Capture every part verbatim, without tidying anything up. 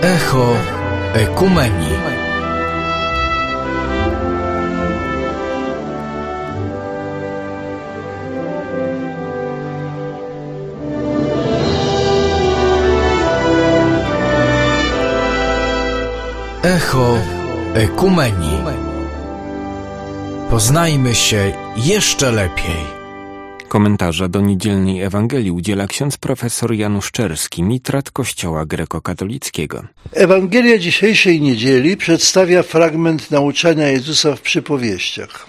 Echo Ekumenii. Echo Ekumenii. Poznajmy się jeszcze lepiej. Komentarza do niedzielnej Ewangelii udziela ksiądz profesor Janusz Czerski, mitrat Kościoła Grekokatolickiego. Ewangelia dzisiejszej niedzieli przedstawia fragment nauczania Jezusa w przypowieściach.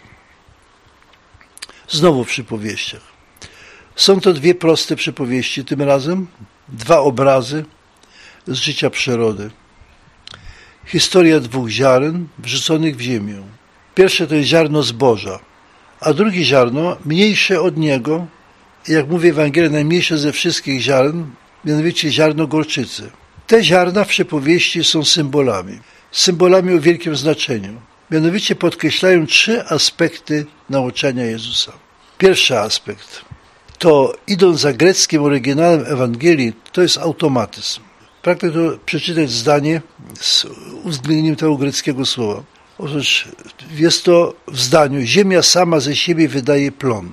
Znowu w przypowieściach. Są to dwie proste przypowieści, tym razem dwa obrazy z życia przyrody. Historia dwóch ziaren wrzuconych w ziemię. Pierwsze to jest ziarno zboża, a drugie ziarno mniejsze od niego, jak mówi Ewangelia, najmniejsze ze wszystkich ziaren, mianowicie ziarno gorczycy. Te ziarna w przypowieści są symbolami, symbolami o wielkim znaczeniu. Mianowicie podkreślają trzy aspekty nauczania Jezusa. Pierwszy aspekt to, idąc za greckim oryginałem Ewangelii, to jest automatyzm. Pragnę tu przeczytać zdanie z uwzględnieniem tego greckiego słowa. Otóż jest to w zdaniu: ziemia sama ze siebie wydaje plon.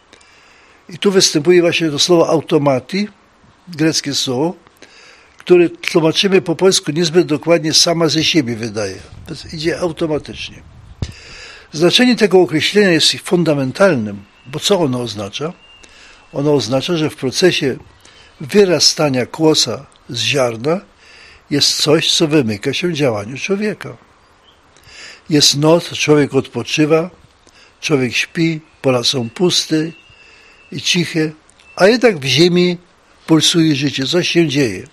I tu występuje właśnie to słowo automati, greckie słowo, które tłumaczymy po polsku niezbyt dokładnie sama ze siebie wydaje. To idzie automatycznie. Znaczenie tego określenia jest fundamentalnym, bo co ono oznacza? Ono oznacza, że w procesie wyrastania kłosa z ziarna jest coś, co wymyka się działaniu człowieka. Jest noc, człowiek odpoczywa, człowiek śpi, pola są puste i ciche, a jednak w ziemi pulsuje życie, coś się dzieje.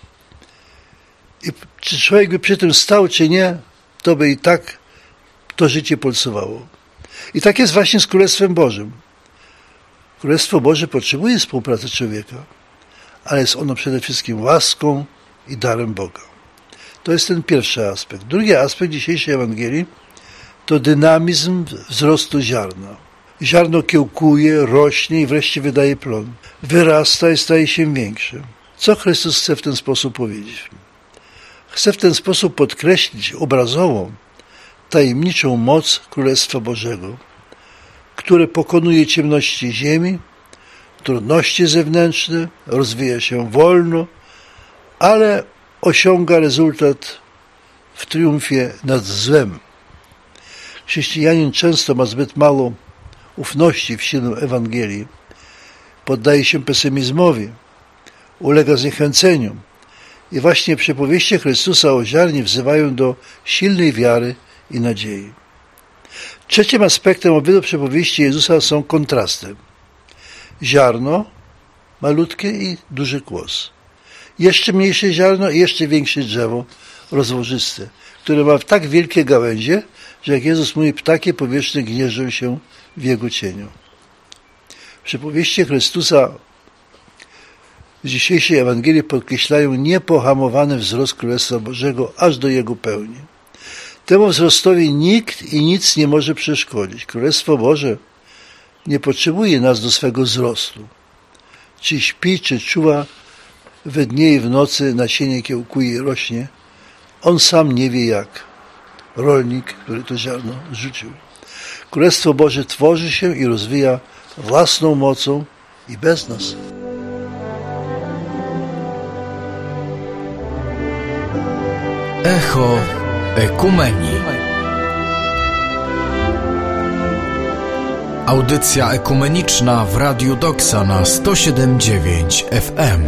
I czy człowiek by przy tym stał, czy nie, to by i tak to życie pulsowało. I tak jest właśnie z Królestwem Bożym. Królestwo Boże potrzebuje współpracy człowieka, ale jest ono przede wszystkim łaską i darem Boga. To jest ten pierwszy aspekt. Drugi aspekt dzisiejszej Ewangelii to dynamizm wzrostu ziarna. Ziarno kiełkuje, rośnie i wreszcie wydaje plon. Wyrasta i staje się większe. Co Chrystus chce w ten sposób powiedzieć? Chce w ten sposób podkreślić obrazową, tajemniczą moc Królestwa Bożego, które pokonuje ciemności ziemi, trudności zewnętrzne, rozwija się wolno, ale osiąga rezultat w triumfie nad złem. Chrześcijanin często ma zbyt mało ufności w silę Ewangelii, poddaje się pesymizmowi, ulega zniechęceniu. I właśnie przypowieści Chrystusa o ziarnie wzywają do silnej wiary i nadziei. Trzecim aspektem obydwu przypowieści Jezusa są kontrasty. Ziarno malutkie i duży kłos. Jeszcze mniejsze ziarno i jeszcze większe drzewo rozłożyste, które ma tak wielkie gałęzie, że jak Jezus mówi, ptaki powietrzne gnieżdżą się w jego cieniu. Przypowieści Chrystusa z dzisiejszej Ewangelii podkreślają niepohamowany wzrost Królestwa Bożego aż do jego pełni. Temu wzrostowi nikt i nic nie może przeszkodzić. Królestwo Boże nie potrzebuje nas do swego wzrostu. Czy śpi, czy czuwa, we dnie i w nocy nasienie kiełkuje i rośnie, on sam nie wie jak. Rolnik, który to ziarno rzucił. Królestwo Boże tworzy się i rozwija własną mocą i bez nas. Echo Ekumenii. Audycja ekumeniczna w Radiu Doksa na sto siedem przecinek dziewięć F M.